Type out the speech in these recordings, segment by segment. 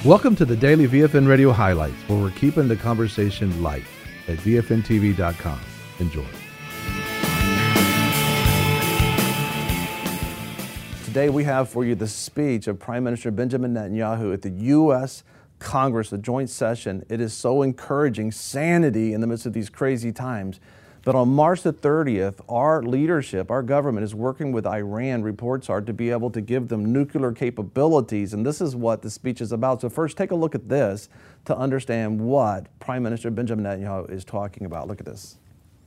Welcome to the Daily VFN Radio Highlights, where we're keeping the conversation light at VFNTV.com. Enjoy. Today we have for you the speech of Prime Minister Benjamin Netanyahu at the U.S. Congress, the joint session. It is so encouraging, sanity in the midst of these crazy times. But on March the 30th, our leadership, our government is working with Iran, reports are, to be able to give them nuclear capabilities. And this is what the speech is about. So first, take a look at this to understand what Prime Minister Benjamin Netanyahu is talking about. Look at this.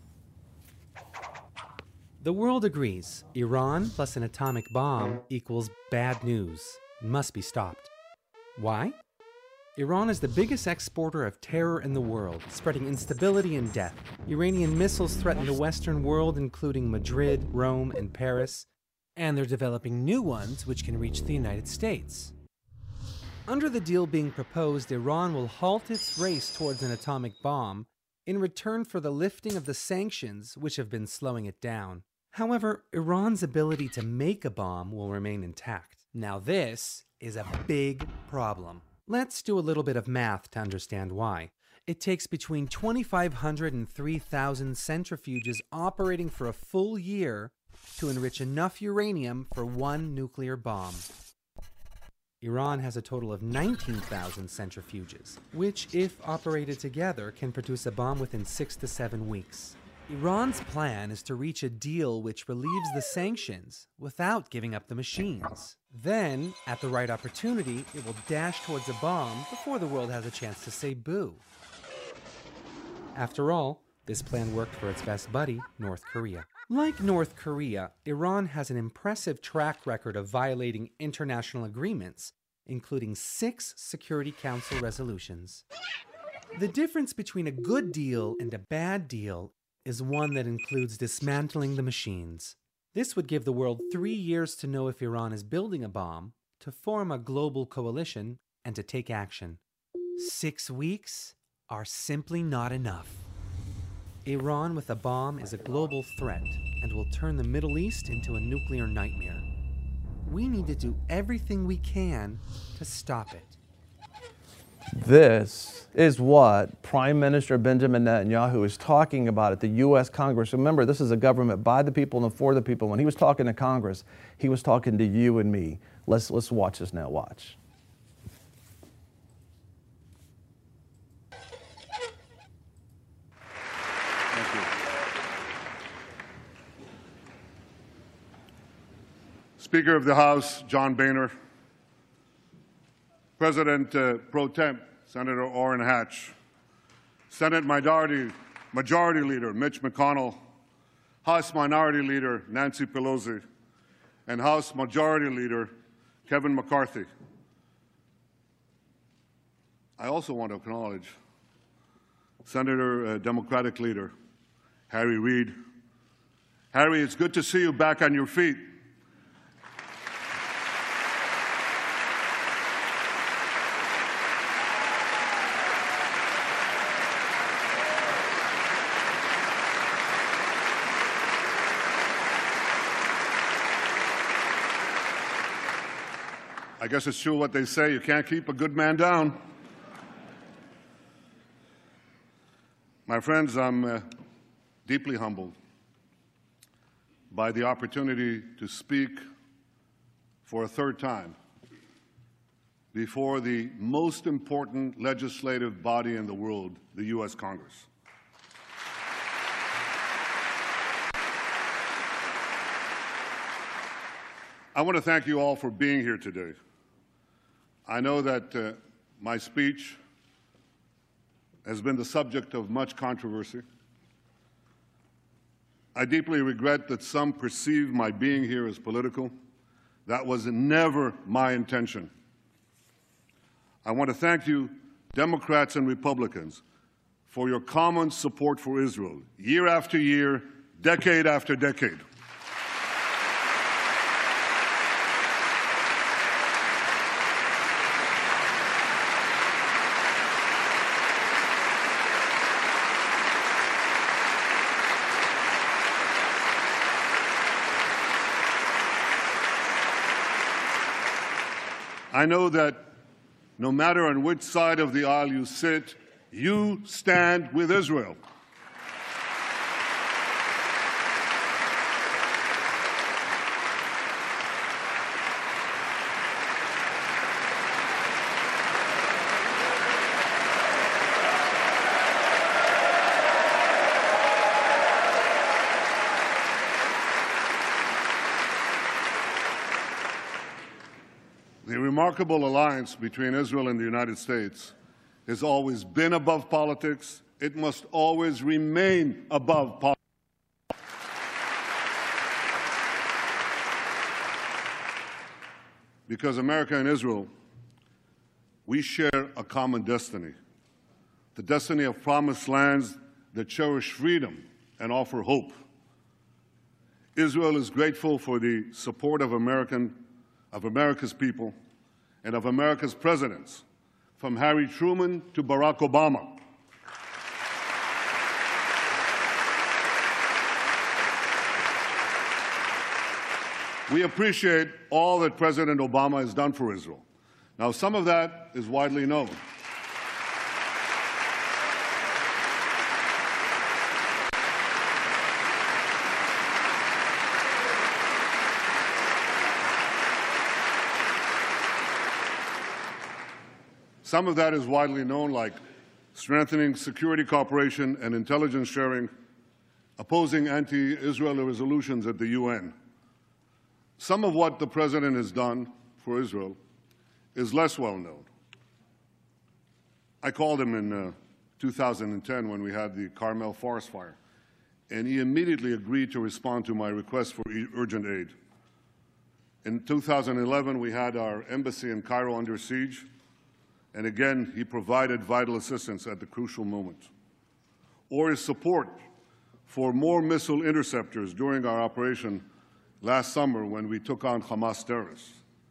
The world agrees. Iran plus an atomic bomb equals bad news. Must be stopped. Why? Iran is the biggest exporter of terror in the world, spreading instability and death. Iranian missiles threaten the Western world, including Madrid, Rome, and Paris. And they're developing new ones which can reach the United States. Under the deal being proposed, Iran will halt its race towards an atomic bomb in return for the lifting of the sanctions which have been slowing it down. However, Iran's ability to make a bomb will remain intact. Now this is a big problem. Let's do a little bit of math to understand why. It takes between 2,500 and 3,000 centrifuges operating for a full year to enrich enough uranium for one nuclear bomb. Iran has a total of 19,000 centrifuges, which, if operated together, can produce a bomb within 6 to 7 weeks. Iran's plan is to reach a deal which relieves the sanctions without giving up the machines. Then, at the right opportunity, it will dash towards a bomb before the world has a chance to say boo. After all, this plan worked for its best buddy, North Korea. Like North Korea, Iran has an impressive track record of violating international agreements, including 6 Security Council resolutions. The difference between a good deal and a bad deal is one that includes dismantling the machines. This would give the world 3 years to know if Iran is building a bomb, to form a global coalition, and to take action. 6 weeks are simply not enough. Iran with a bomb is a global threat and will turn the Middle East into a nuclear nightmare. We need to do everything we can to stop it. This is what Prime Minister Benjamin Netanyahu is talking about at the U.S. Congress. Remember, this is a government by the people and for the people. When he was talking to Congress, he was talking to you and me. Let's watch this now. Watch. Thank you. Speaker of the House, John Boehner, President Pro Tem, Senator Orrin Hatch, Senate Majority Leader Mitch McConnell, House Minority Leader Nancy Pelosi, and House Majority Leader Kevin McCarthy. I also want to acknowledge Senator Democratic Leader Harry Reid. Harry, it's good to see you back on your feet. I guess it's true what they say, you can't keep a good man down. My friends, I'm deeply humbled by the opportunity to speak for a third time before the most important legislative body in the world, the U.S. Congress. I want to thank you all for being here today. I know that my speech has been the subject of much controversy. I deeply regret that some perceive my being here as political. That was never my intention. I want to thank you, Democrats and Republicans, for your common support for Israel, year after year, decade after decade. I know that no matter on which side of the aisle you sit, you stand with Israel. The remarkable alliance between Israel and the United States has always been above politics. It must always remain above politics. Because America and Israel, we share a common destiny, the destiny of promised lands that cherish freedom and offer hope. Israel is grateful for the support of America's people and of America's presidents, from Harry Truman to Barack Obama. We appreciate all that President Obama has done for Israel. Now, some of that is widely known. Some of that is widely known, like strengthening security cooperation and intelligence sharing, opposing anti-Israel resolutions at the UN. Some of what the President has done for Israel is less well known. I called him in 2010 when we had the Carmel forest fire, and he immediately agreed to respond to my request for urgent aid. In 2011, we had our embassy in Cairo under siege, and again, he provided vital assistance at the crucial moment. Or his support for more missile interceptors during our operation last summer when we took on Hamas terrorists.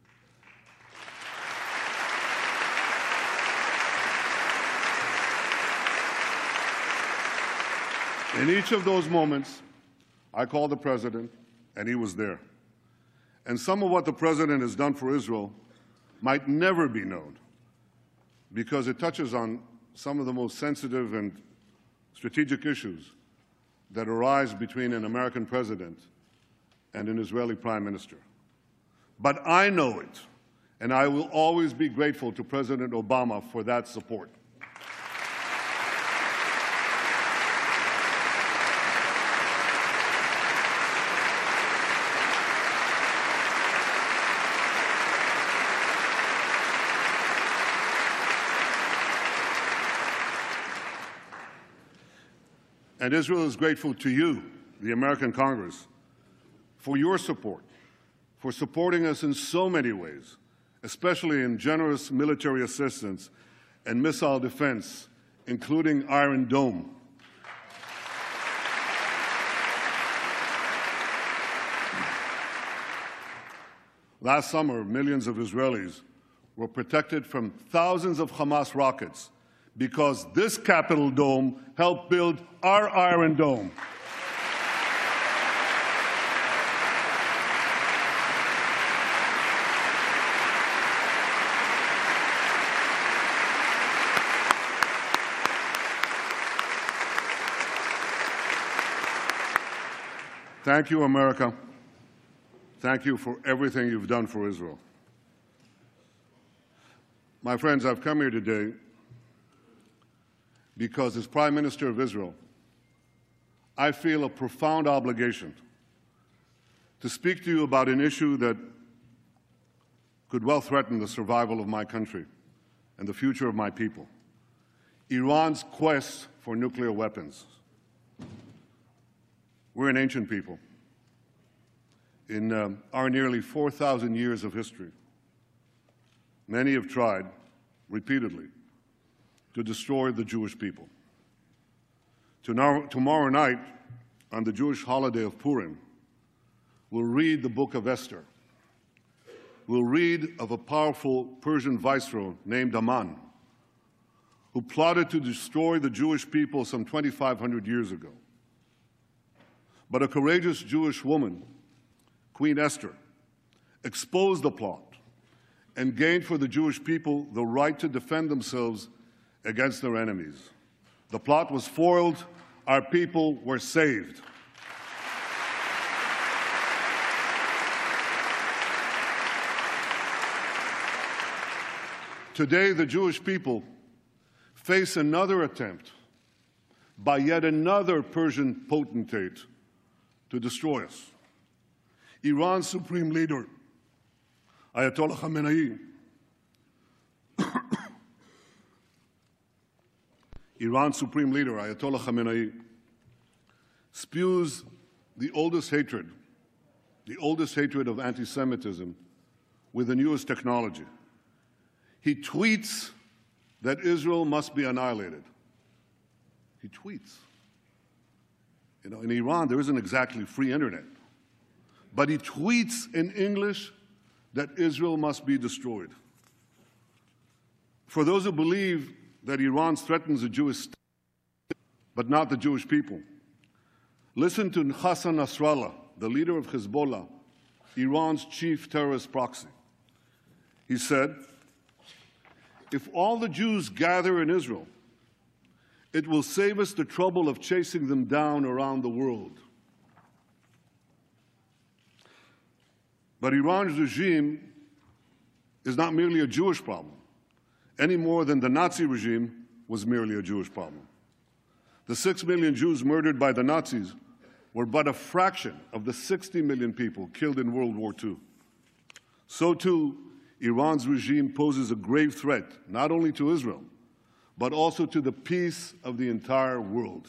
In each of those moments, I called the President, and he was there. And some of what the President has done for Israel might never be known, because it touches on some of the most sensitive and strategic issues that arise between an American president and an Israeli prime minister. But I know it, and I will always be grateful to President Obama for that support. And Israel is grateful to you, the American Congress, for your support, for supporting us in so many ways, especially in generous military assistance and missile defense, including Iron Dome. Last summer, millions of Israelis were protected from thousands of Hamas rockets because this Capitol Dome helped build our Iron Dome. Thank you, America. Thank you for everything you've done for Israel. My friends, I've come here today because as Prime Minister of Israel, I feel a profound obligation to speak to you about an issue that could well threaten the survival of my country and the future of my people: Iran's quest for nuclear weapons. We're an ancient people. In our nearly 4,000 years of history, many have tried repeatedly to destroy the Jewish people. Tomorrow night, on the Jewish holiday of Purim, we'll read the book of Esther. We'll read of a powerful Persian viceroy named Haman, who plotted to destroy the Jewish people some 2,500 years ago. But a courageous Jewish woman, Queen Esther, exposed the plot and gained for the Jewish people the right to defend themselves against their enemies. The plot was foiled. Our people were saved. Today, the Jewish people face another attempt by yet another Persian potentate to destroy us. Iran's supreme leader, Ayatollah Khamenei, Iran's supreme leader, Ayatollah Khamenei, spews the oldest hatred of anti-Semitism with the newest technology. He tweets that Israel must be annihilated. He tweets. You know, in Iran, there isn't exactly free internet. But he tweets in English that Israel must be destroyed. For those who believe that Iran threatens the Jewish state, but not the Jewish people, listen to Hassan Nasrallah, the leader of Hezbollah, Iran's chief terrorist proxy. He said, "If all the Jews gather in Israel, it will save us the trouble of chasing them down around the world." But Iran's regime is not merely a Jewish problem, any more than the Nazi regime was merely a Jewish problem. The 6 million Jews murdered by the Nazis were but a fraction of the 60 million people killed in World War II. So too, Iran's regime poses a grave threat not only to Israel, but also to the peace of the entire world.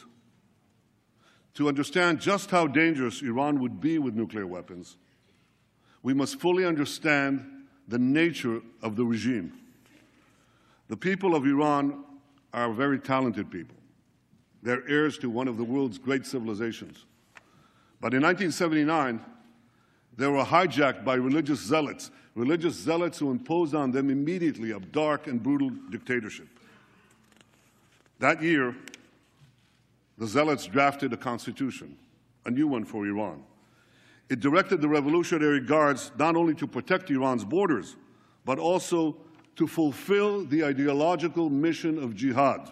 To understand just how dangerous Iran would be with nuclear weapons, we must fully understand the nature of the regime. The people of Iran are very talented people. They're heirs to one of the world's great civilizations. But in 1979, they were hijacked by religious zealots who imposed on them immediately a dark and brutal dictatorship. That year, the zealots drafted a constitution, a new one for Iran. It directed the Revolutionary Guards not only to protect Iran's borders, but also to fulfill the ideological mission of jihad.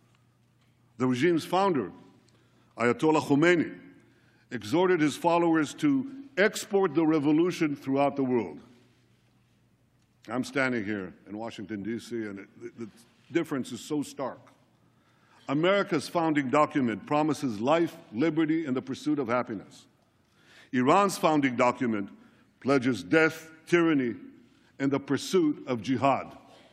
The regime's founder, Ayatollah Khomeini, exhorted his followers to export the revolution throughout the world. I'm standing here in Washington, D.C., and the difference is so stark. America's founding document promises life, liberty, and the pursuit of happiness. Iran's founding document pledges death, tyranny, and the pursuit of jihad.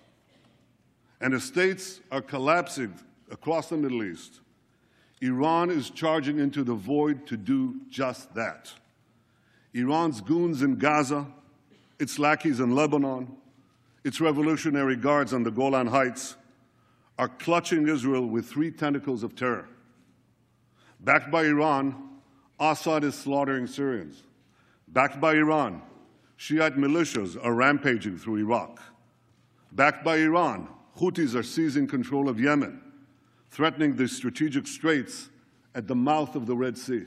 And as states are collapsing across the Middle East, Iran is charging into the void to do just that. Iran's goons in Gaza, its lackeys in Lebanon, its Revolutionary Guards on the Golan Heights are clutching Israel with 3 tentacles of terror. Backed by Iran, Assad is slaughtering Syrians. Backed by Iran, Shiite militias are rampaging through Iraq. Backed by Iran, Houthis are seizing control of Yemen, threatening the strategic straits at the mouth of the Red Sea.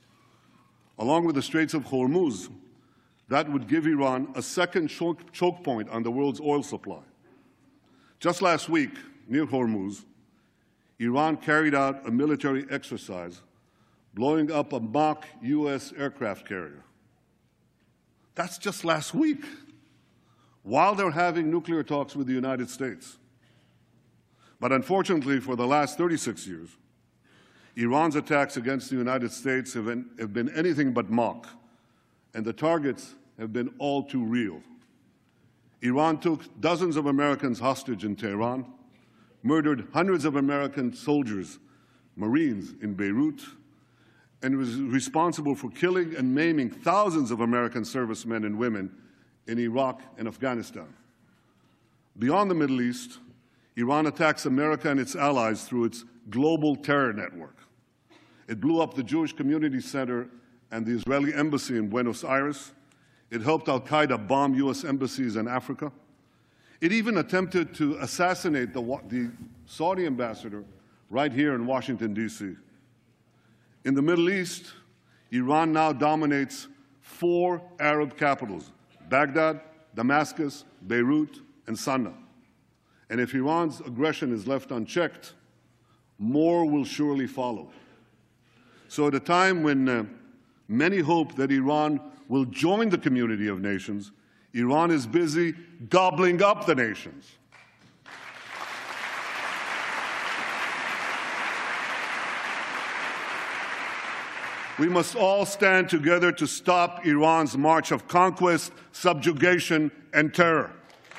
Along with the Straits of Hormuz, that would give Iran a second choke point on the world's oil supply. Just last week, near Hormuz, Iran carried out a military exercise blowing up a mock U.S. aircraft carrier. That's just last week, while they're having nuclear talks with the United States. But unfortunately, for the last 36 years, Iran's attacks against the United States have been anything but mock, and the targets have been all too real. Iran took dozens of Americans hostage in Tehran, murdered hundreds of American soldiers, Marines in Beirut, and was responsible for killing and maiming thousands of American servicemen and women in Iraq and Afghanistan. Beyond the Middle East, Iran attacks America and its allies through its global terror network. It blew up the Jewish Community Center and the Israeli embassy in Buenos Aires. It helped al-Qaeda bomb U.S. embassies in Africa. It even attempted to assassinate the Saudi ambassador right here in Washington, D.C. In the Middle East, Iran now dominates 4 Arab capitals: Baghdad, Damascus, Beirut, and Sana'a. And if Iran's aggression is left unchecked, more will surely follow. So at a time when many hope that Iran will join the community of nations, Iran is busy gobbling up the nations. We must all stand together to stop Iran's march of conquest, subjugation, and terror.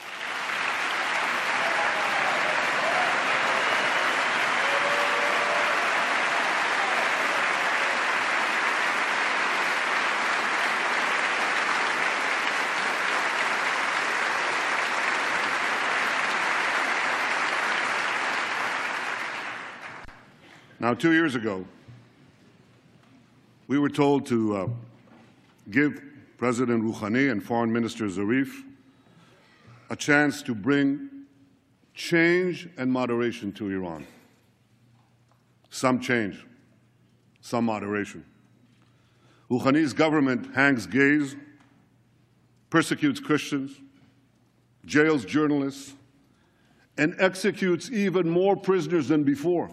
Now, 2 years ago, we were told to give President Rouhani and Foreign Minister Zarif a chance to bring change and moderation to Iran. Some change, some moderation. Rouhani's government hangs gays, persecutes Christians, jails journalists, and executes even more prisoners than before.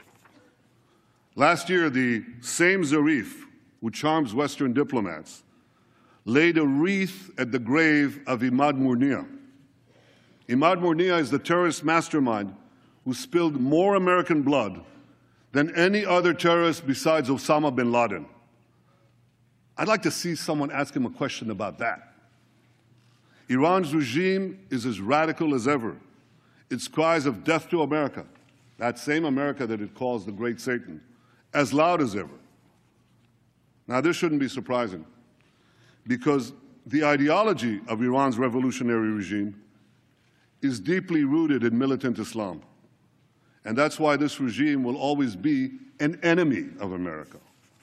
Last year, the same Zarif, who charms Western diplomats, laid a wreath at the grave of Imad Murnia. Imad Murnia is the terrorist mastermind who spilled more American blood than any other terrorist besides Osama bin Laden. I'd like to see someone ask him a question about that. Iran's regime is as radical as ever. Its cries of death to America, that same America that it calls the Great Satan, as loud as ever. Now, this shouldn't be surprising, because the ideology of Iran's revolutionary regime is deeply rooted in militant Islam. And that's why this regime will always be an enemy of America.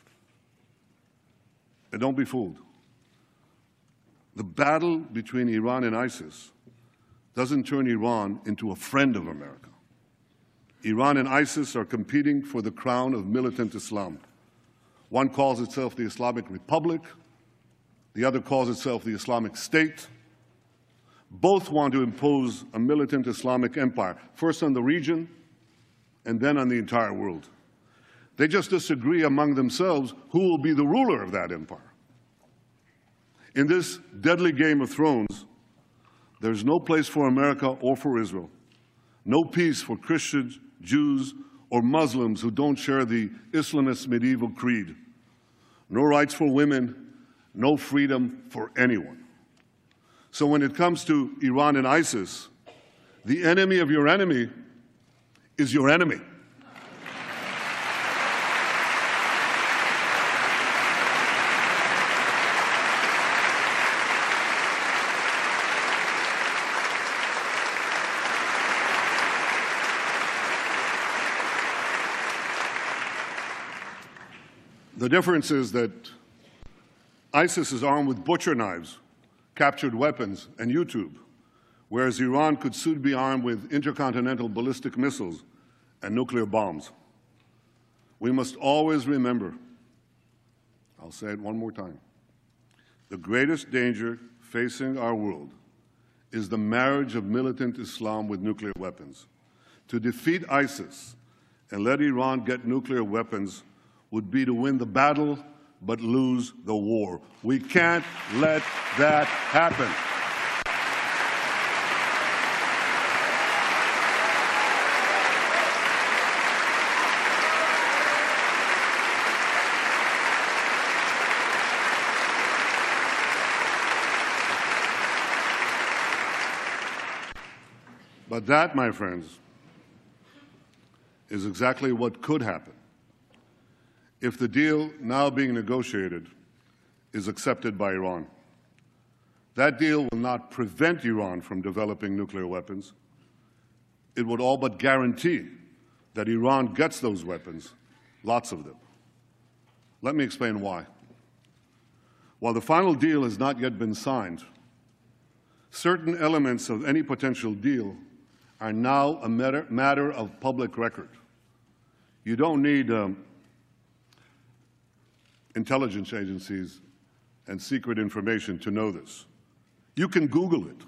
And don't be fooled. The battle between Iran and ISIS doesn't turn Iran into a friend of America. Iran and ISIS are competing for the crown of militant Islam. One calls itself the Islamic Republic, the other calls itself the Islamic State. Both want to impose a militant Islamic empire, first on the region and then on the entire world. They just disagree among themselves who will be the ruler of that empire. In this deadly game of thrones, there's no place for America or for Israel, no peace for Christians, Jews, or Muslims who don't share the Islamist medieval creed, no rights for women, no freedom for anyone. So when it comes to Iran and ISIS, the enemy of your enemy is your enemy. The difference is that ISIS is armed with butcher knives, captured weapons, and YouTube, whereas Iran could soon be armed with intercontinental ballistic missiles and nuclear bombs. We must always remember, I'll say it one more time, the greatest danger facing our world is the marriage of militant Islam with nuclear weapons. To defeat ISIS and let Iran get nuclear weapons would be to win the battle but lose the war. We can't let that happen. But that, my friends, is exactly what could happen if the deal now being negotiated is accepted by Iran. That deal will not prevent Iran from developing nuclear weapons. It would all but guarantee that Iran gets those weapons, lots of them. Let me explain why. While the final deal has not yet been signed, certain elements of any potential deal are now a matter of public record. You don't need intelligence agencies and secret information to know this. You can Google it.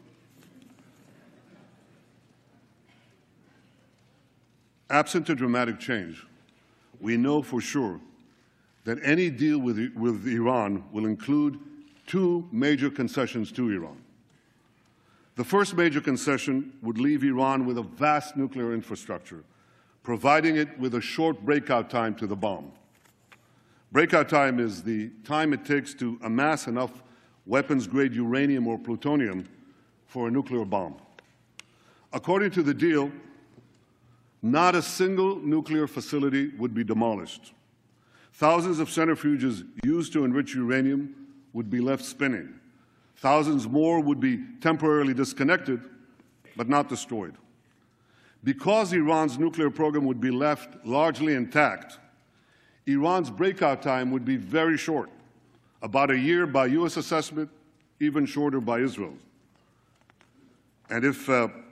Absent a dramatic change, we know for sure that any deal with Iran will include two major concessions to Iran. The first major concession would leave Iran with a vast nuclear infrastructure, providing it with a short breakout time to the bomb. Breakout time is the time it takes to amass enough weapons-grade uranium or plutonium for a nuclear bomb. According to the deal, not a single nuclear facility would be demolished. Thousands of centrifuges used to enrich uranium would be left spinning. Thousands more would be temporarily disconnected, but not destroyed. Because Iran's nuclear program would be left largely intact, Iran's breakout time would be very short, about a year by U.S. assessment, even shorter by Israel. And if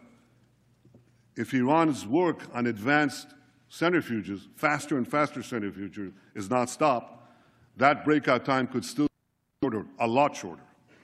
Iran's work on advanced centrifuges, faster and faster centrifuges, is not stopped, that breakout time could still be shorter, a lot shorter.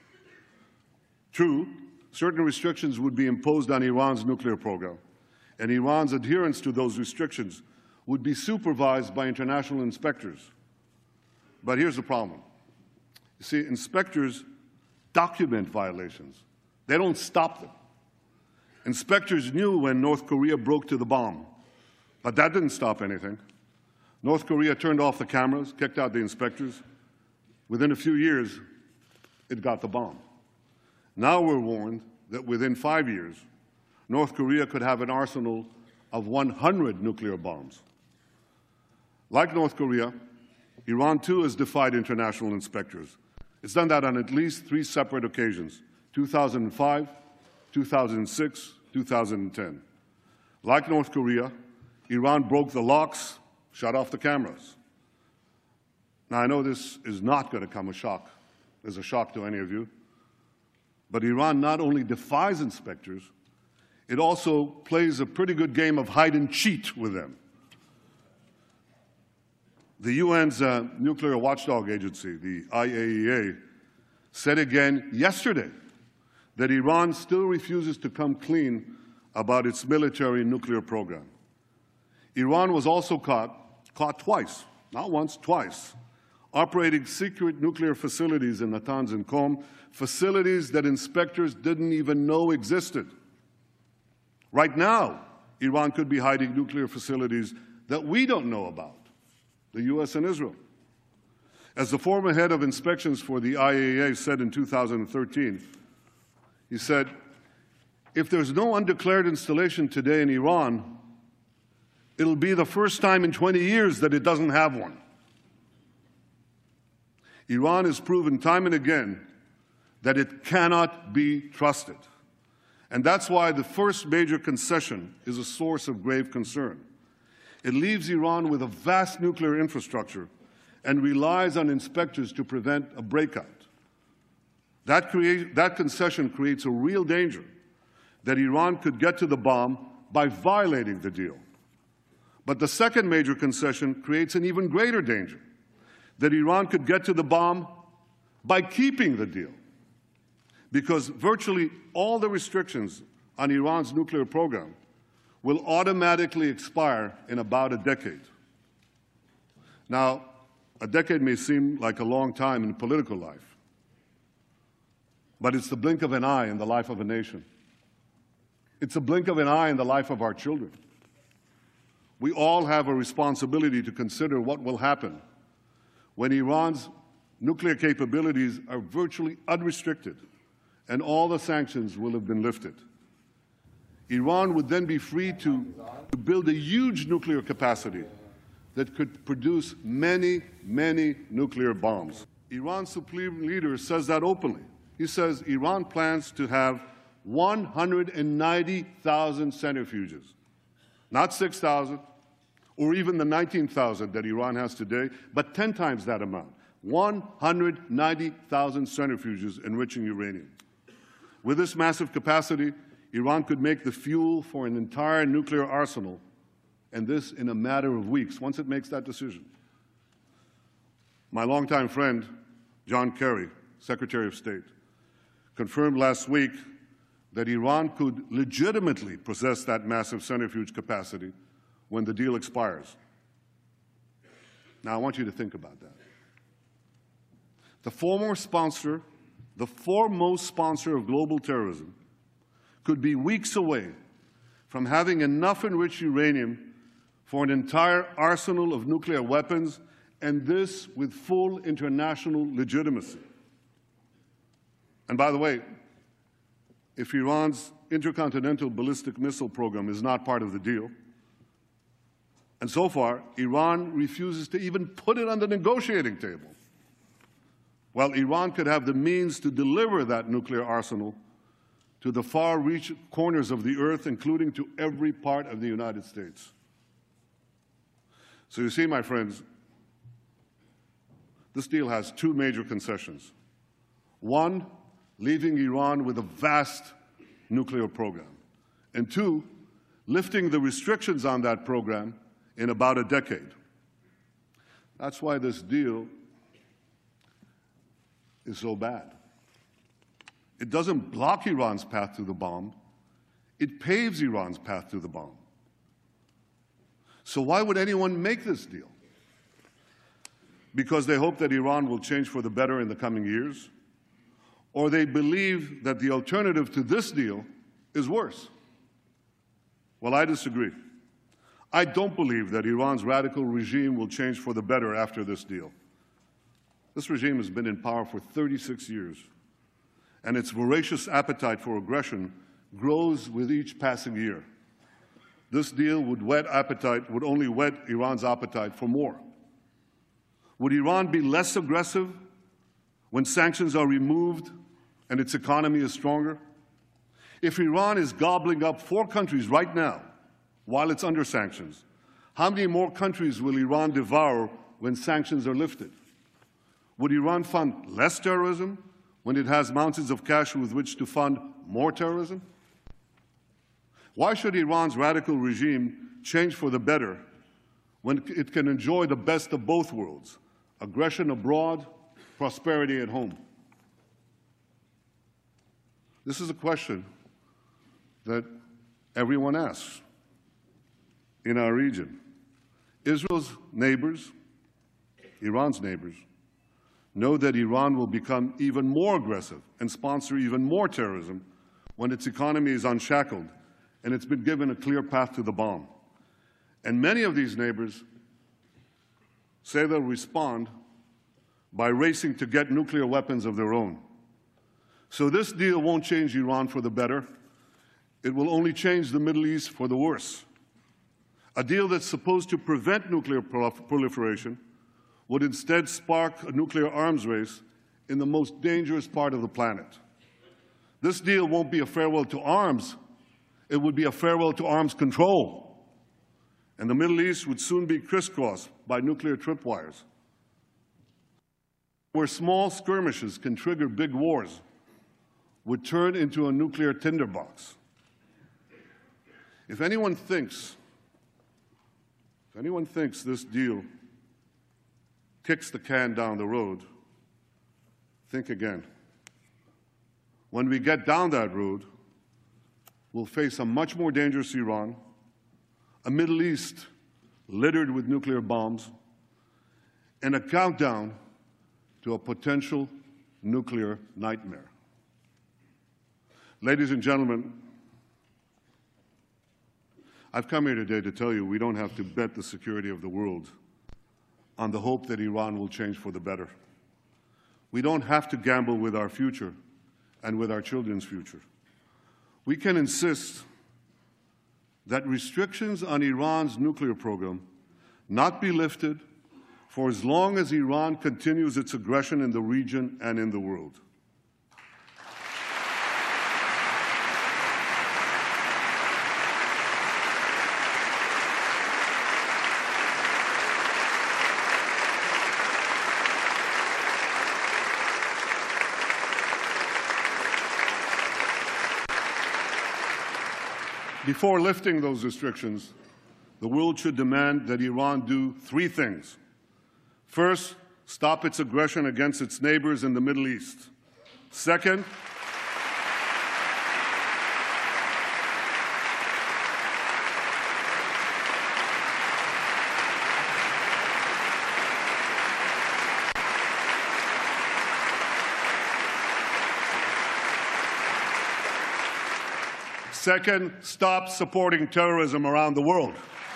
True, certain restrictions would be imposed on Iran's nuclear program, and Iran's adherence to those restrictions would be supervised by international inspectors. But here's the problem. You see, inspectors document violations. They don't stop them. Inspectors knew when North Korea broke to the bomb, but that didn't stop anything. North Korea turned off the cameras, kicked out the inspectors. Within a few years, it got the bomb. Now we're warned that within 5 years, North Korea could have an arsenal of 100 nuclear bombs. Like North Korea, Iran too has defied international inspectors. It's done that on at least 3 separate occasions: 2005, 2006, 2010. Like North Korea, Iran broke the locks, shut off the cameras. Now, I know this is not going to come as a shock to any of you, but Iran not only defies inspectors, it also plays a pretty good game of hide and cheat with them. The UN's nuclear watchdog agency, the IAEA, said again yesterday that Iran still refuses to come clean about its military nuclear program. Iran was also caught twice, not once, twice, operating secret nuclear facilities in Natanz and Qom, facilities that inspectors didn't even know existed. Right now, Iran could be hiding nuclear facilities that we don't know about, the U.S. and Israel. As the former head of inspections for the IAEA said in 2013, he said, if there's no undeclared installation today in Iran, it'll be the first time in 20 years that it doesn't have one. Iran has proven time and again that it cannot be trusted. And that's why the first major concession is a source of grave concern. It leaves Iran with a vast nuclear infrastructure and relies on inspectors to prevent a breakout. That concession creates a real danger that Iran could get to the bomb by violating the deal. But the second major concession creates an even greater danger, that Iran could get to the bomb by keeping the deal, because virtually all the restrictions on Iran's nuclear program will automatically expire in about a decade. Now, a decade may seem like a long time in political life, but it's the blink of an eye in the life of a nation. It's a blink of an eye in the life of our children. We all have a responsibility to consider what will happen when Iran's nuclear capabilities are virtually unrestricted and all the sanctions will have been lifted. Iran would then be free to build a huge nuclear capacity that could produce many, many nuclear bombs. Iran's supreme leader says that openly. He says Iran plans to have 190,000 centrifuges, not 6,000 or even the 19,000 that Iran has today, but 10 times that amount, 190,000 centrifuges enriching uranium. With this massive capacity, Iran could make the fuel for an entire nuclear arsenal, and this in a matter of weeks, once it makes that decision. My longtime friend, John Kerry, Secretary of State, confirmed last week that Iran could legitimately possess that massive centrifuge capacity when the deal expires. Now, I want you to think about that. The foremost sponsor of global terrorism could be weeks away from having enough enriched uranium for an entire arsenal of nuclear weapons, and this with full international legitimacy. And by the way, if Iran's intercontinental ballistic missile program is not part of the deal, and so far Iran refuses to even put it on the negotiating table, well, Iran could have the means to deliver that nuclear arsenal to the far-reach corners of the earth, including to every part of the United States. So you see, my friends, this deal has two major concessions. One, leaving Iran with a vast nuclear program. And two, lifting the restrictions on that program in about a decade. That's why this deal is so bad. It doesn't block Iran's path to the bomb. It paves Iran's path to the bomb. So why would anyone make this deal? Because they hope that Iran will change for the better in the coming years? Or they believe that the alternative to this deal is worse? Well, I disagree. I don't believe that Iran's radical regime will change for the better after this deal. This regime has been in power for 36 years, and its voracious appetite for aggression grows with each passing year. This deal would only whet Iran's appetite for more. Would Iran be less aggressive when sanctions are removed and its economy is stronger? If Iran is gobbling up 4 countries right now while it's under sanctions, how many more countries will Iran devour when sanctions are lifted? Would Iran fund less terrorism when it has mountains of cash with which to fund more terrorism? Why should Iran's radical regime change for the better when it can enjoy the best of both worlds, aggression abroad, prosperity at home? This is a question that everyone asks in our region. Israel's neighbors, Iran's neighbors, know that Iran will become even more aggressive and sponsor even more terrorism when its economy is unshackled and it's been given a clear path to the bomb. And many of these neighbors say they'll respond by racing to get nuclear weapons of their own. So this deal won't change Iran for the better. It will only change the Middle East for the worse. A deal that's supposed to prevent nuclear proliferation would instead spark a nuclear arms race in the most dangerous part of the planet. This deal won't be a farewell to arms. It would be a farewell to arms control. And the Middle East would soon be crisscrossed by nuclear tripwires. Where small skirmishes can trigger big wars would turn into a nuclear tinderbox. If anyone thinks this deal kicks the can down the road, think again. When we get down that road, we'll face a much more dangerous Iran, a Middle East littered with nuclear bombs, and a countdown to a potential nuclear nightmare. Ladies and gentlemen, I've come here today to tell you we don't have to bet the security of the world on the hope that Iran will change for the better. We don't have to gamble with our future and with our children's future. We can insist that restrictions on Iran's nuclear program not be lifted for as long as Iran continues its aggression in the region and in the world. Before lifting those restrictions, the world should demand that Iran do 3 things. First, stop its aggression against its neighbors in the Middle East. Second, Second, stop supporting terrorism around the world.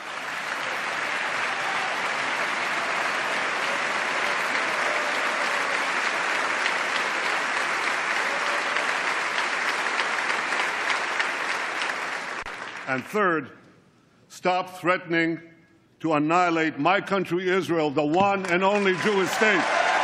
And third, stop threatening to annihilate my country, Israel, the one and only Jewish state.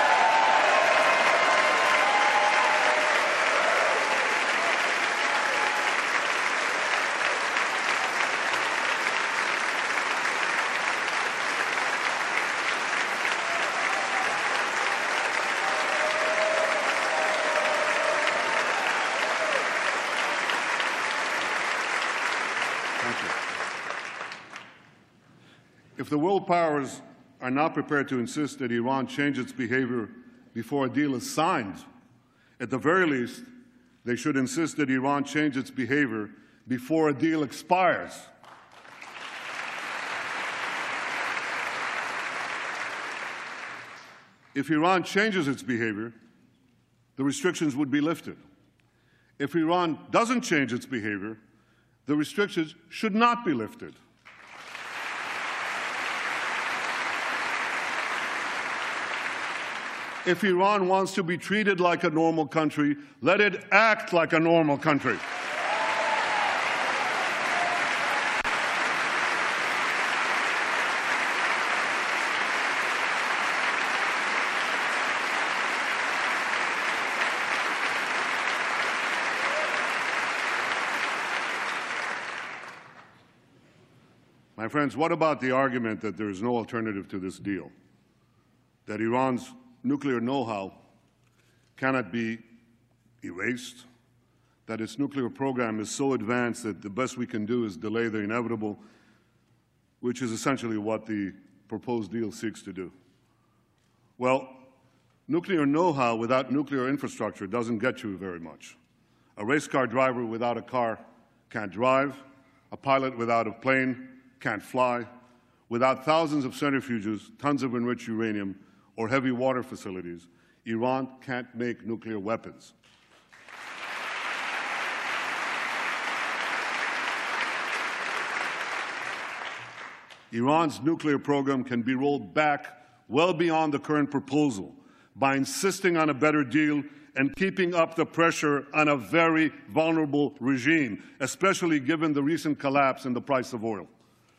If the world powers are not prepared to insist that Iran change its behavior before a deal is signed, at the very least, they should insist that Iran change its behavior before a deal expires. If Iran changes its behavior, the restrictions would be lifted. If Iran doesn't change its behavior, the restrictions should not be lifted. If Iran wants to be treated like a normal country, let it act like a normal country. My friends, what about the argument that there is no alternative to this deal? That Iran's nuclear know-how cannot be erased, that its nuclear program is so advanced that the best we can do is delay the inevitable, which is essentially what the proposed deal seeks to do. Well, nuclear know-how without nuclear infrastructure doesn't get you very much. A race car driver without a car can't drive. A pilot without a plane can't fly. Without thousands of centrifuges, tons of enriched uranium, or heavy water facilities, Iran can't make nuclear weapons. Iran's nuclear program can be rolled back well beyond the current proposal by insisting on a better deal and keeping up the pressure on a very vulnerable regime, especially given the recent collapse in the price of oil.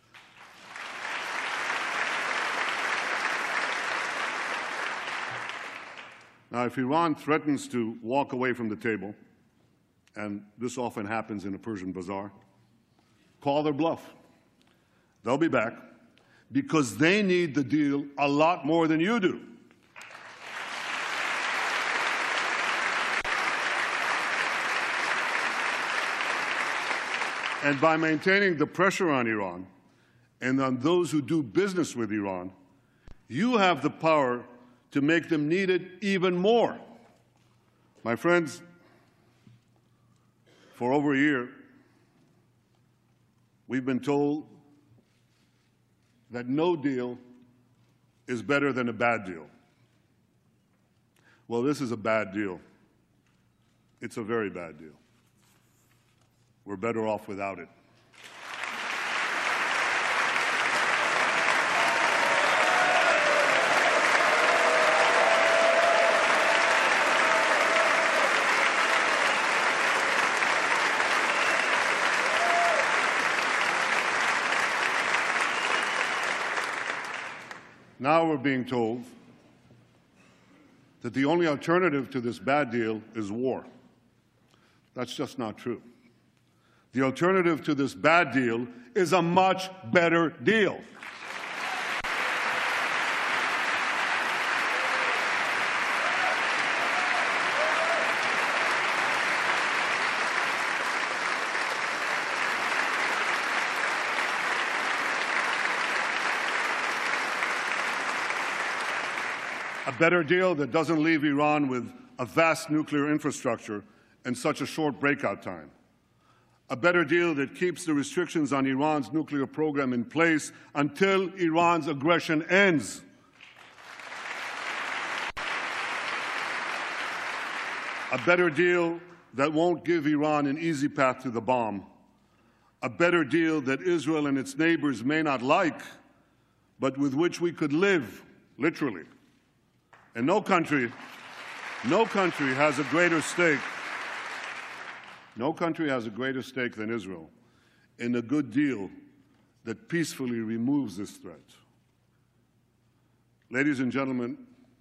Now, if Iran threatens to walk away from the table, and this often happens in a Persian bazaar, call their bluff. They'll be back because they need the deal a lot more than you do. And by maintaining the pressure on Iran and on those who do business with Iran, you have the power to make them need it even more. My friends, for over a year, we've been told that no deal is better than a bad deal. Well, this is a bad deal. It's a very bad deal. We're better off without it. Now we're being told that the only alternative to this bad deal is war. That's just not true. The alternative to this bad deal is a much better deal. A better deal that doesn't leave Iran with a vast nuclear infrastructure and such a short breakout time. A better deal that keeps the restrictions on Iran's nuclear program in place until Iran's aggression ends. A better deal that won't give Iran an easy path to the bomb, a better deal that Israel and its neighbors may not like, but with which we could live, literally. And no country has a greater stake. No country has a greater stake than Israel in a good deal that peacefully removes this threat. Ladies and gentlemen,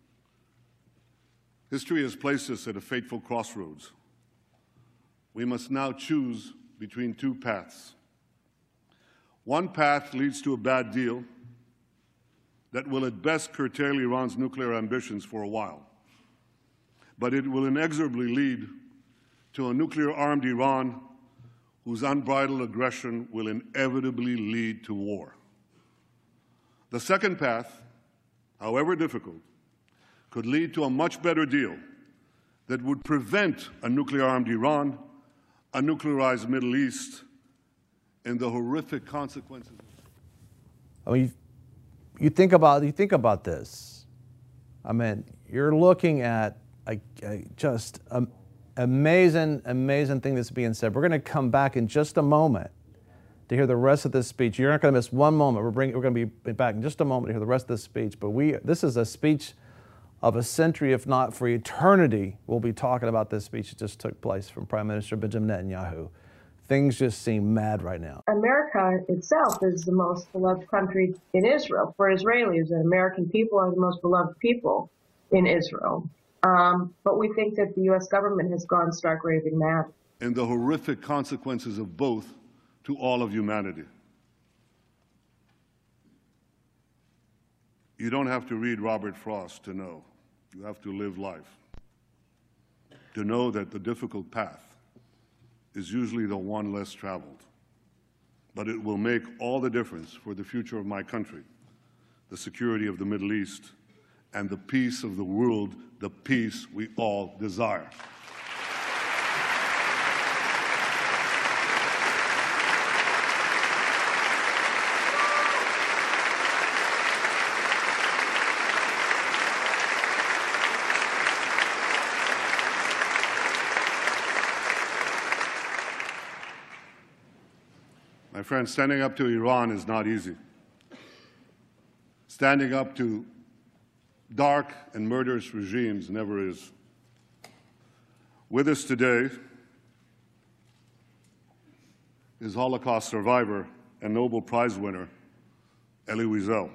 history has placed us at a fateful crossroads. We must now choose between two paths. One path leads to a bad deal that will at best curtail Iran's nuclear ambitions for a while, but it will inexorably lead to a nuclear-armed Iran whose unbridled aggression will inevitably lead to war. The second path, however difficult, could lead to a much better deal that would prevent a nuclear-armed Iran, a nuclearized Middle East, and the horrific consequences. I mean, you think about this. I mean, you're looking at just an amazing thing that's being said. We're going to come back in just a moment to hear the rest of this speech. You're not going to miss one moment. We're going to be back in just a moment to hear the rest of this speech. But this is a speech of a century, if not for eternity. We'll be talking about this speech that just took place from Prime Minister Benjamin Netanyahu. Things just seem mad right now. America itself is the most beloved country in Israel for Israelis, and American people are the most beloved people in Israel. But we think that the U.S. government has gone stark raving mad. And the horrific consequences of both to all of humanity. You don't have to read Robert Frost to know. You have to live life to know that the difficult path is usually the one less traveled. But it will make all the difference for the future of my country, the security of the Middle East, and the peace of the world, the peace we all desire. My friends, standing up to Iran is not easy. Standing up to dark and murderous regimes never is. With us today is Holocaust survivor and Nobel Prize winner Elie Wiesel.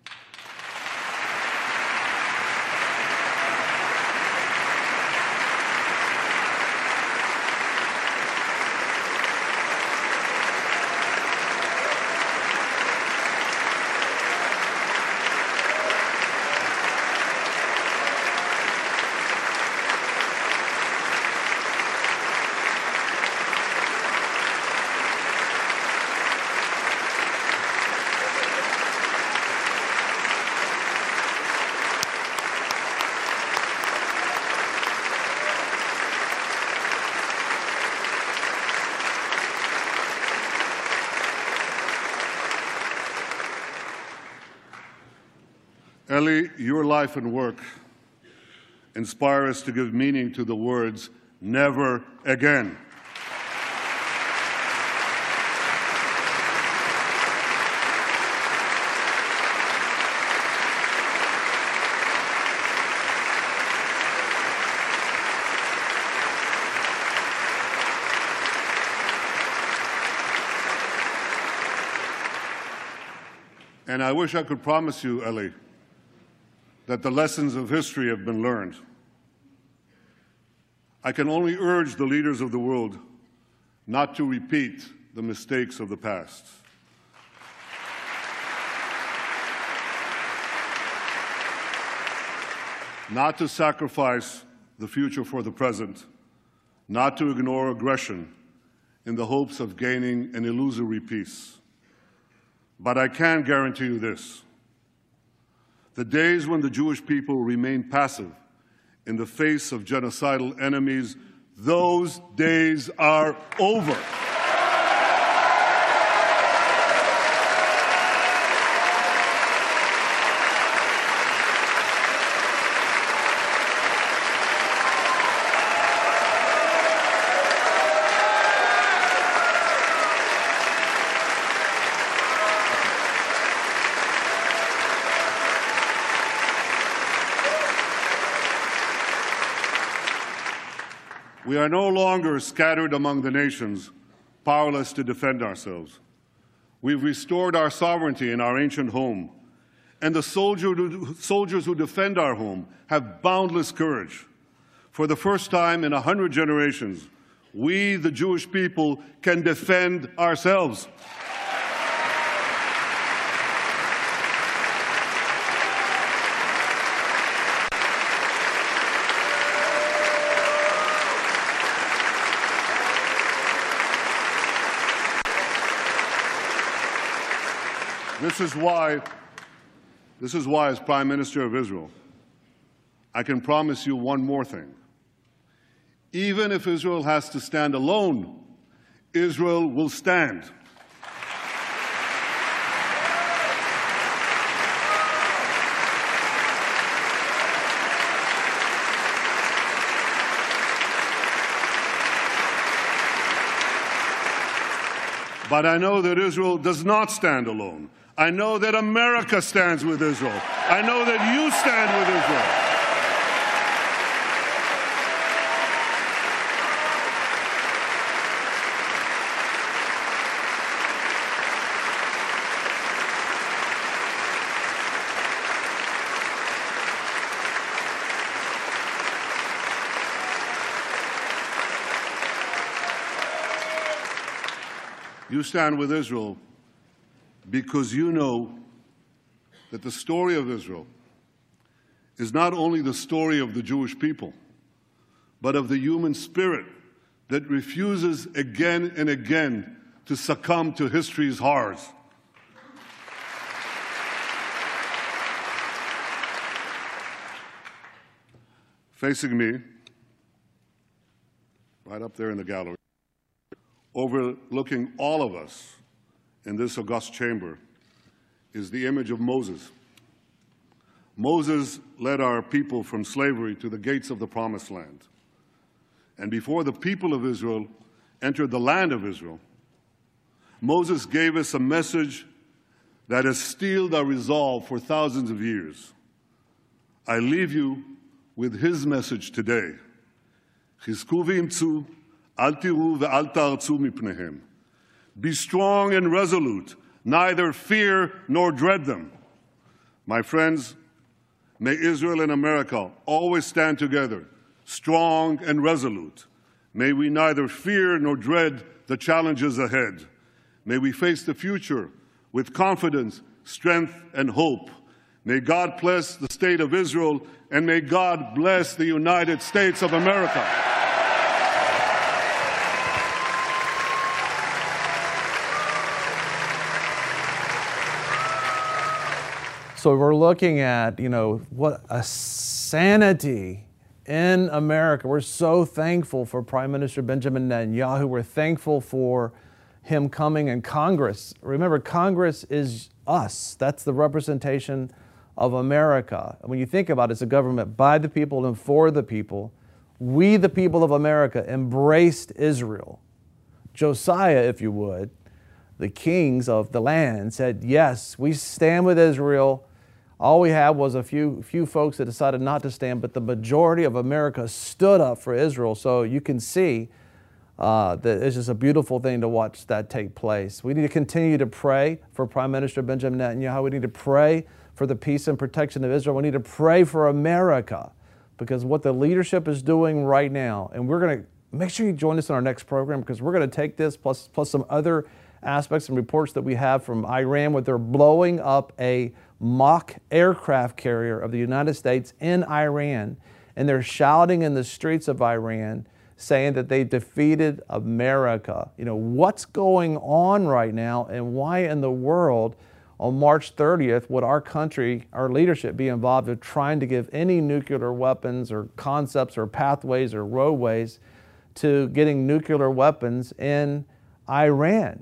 Elie, your life and work inspire us to give meaning to the words, never again. And I wish I could promise you, Elie, that the lessons of history have been learned. I can only urge the leaders of the world not to repeat the mistakes of the past. Not to sacrifice the future for the present, not to ignore aggression in the hopes of gaining an illusory peace. But I can guarantee you this. The days when the Jewish people remain passive in the face of genocidal enemies, those days are over. We are no longer scattered among the nations, powerless to defend ourselves. We've restored our sovereignty in our ancient home, and the soldiers who defend our home have boundless courage. For the first time in 100 generations, we, the Jewish people, can defend ourselves. This is why, as Prime Minister of Israel, I can promise you one more thing. Even if Israel has to stand alone, Israel will stand. But I know that Israel does not stand alone. I know that America stands with Israel. I know that you stand with Israel. You stand with Israel because you know that the story of Israel is not only the story of the Jewish people, but of the human spirit that refuses again and again to succumb to history's horrors. Facing me, right up there in the gallery, overlooking all of us in this august chamber, is the image of Moses. Moses led our people from slavery to the gates of the Promised Land. And before the people of Israel entered the land of Israel, Moses gave us a message that has steeled our resolve for thousands of years. I leave you with his message today. Chizku v'imtzu, al tiru ve'al ta'artzu mipnehem. Be strong and resolute, neither fear nor dread them. My friends, may Israel and America always stand together, strong and resolute. May we neither fear nor dread the challenges ahead. May we face the future with confidence, strength, and hope. May God bless the state of Israel, and may God bless the United States of America. So we're looking at, what a sanity in America. We're so thankful for Prime Minister Benjamin Netanyahu. We're thankful for him coming in Congress. Remember, Congress is us. That's the representation of America. When you think about it, it's a government by the people and for the people. We, the people of America, embraced Israel. Josiah, if you would, the kings of the land, said, yes, we stand with Israel. All we had was a few folks that decided not to stand, but the majority of America stood up for Israel. So you can see that it's just a beautiful thing to watch that take place. We need to continue to pray for Prime Minister Benjamin Netanyahu. We need to pray for the peace and protection of Israel. We need to pray for America, because what the leadership is doing right now, and we're going to make sure you join us in our next program, because we're going to take this plus some other aspects and reports that we have from Iran, where they're blowing up a mock aircraft carrier of the United States in Iran, and they're shouting in the streets of Iran saying that they defeated America. What's going on right now, and why in the world on March 30th would our country, our leadership, be involved in trying to give any nuclear weapons or concepts or pathways or roadways to getting nuclear weapons in Iran?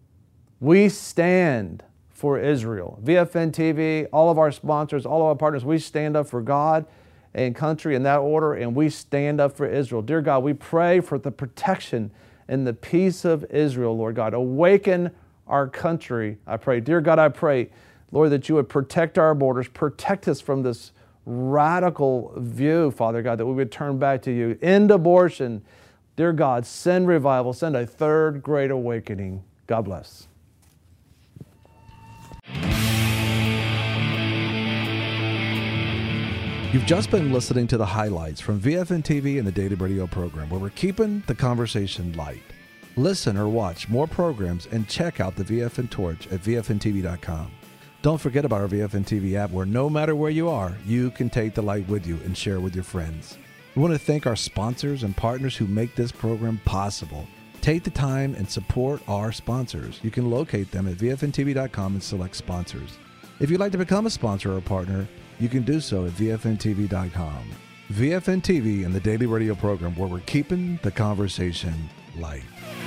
We stand for Israel. VFN TV, all of our sponsors, all of our partners, we stand up for God and country in that order, and we stand up for Israel. Dear God, we pray for the protection and the peace of Israel, Lord God. Awaken our country, I pray. Dear God, I pray, Lord, that you would protect our borders, protect us from this radical view, Father God, that we would turn back to you. End abortion. Dear God, send revival, send a third great awakening. God bless. You've just been listening to the highlights from VFN TV and the Daily Radio program, where we're keeping the conversation light. Listen or watch more programs and check out the VFN Torch at VFNTV.com. Don't forget about our VFN TV app, where no matter where you are, you can take the light with you and share with your friends. We want to thank our sponsors and partners who make this program possible. Take the time and support our sponsors. You can locate them at VFNTV.com and select sponsors. If you'd like to become a sponsor or a partner, you can do so at VFNTV.com. VFN TV and the Daily Radio program, where we're keeping the conversation light.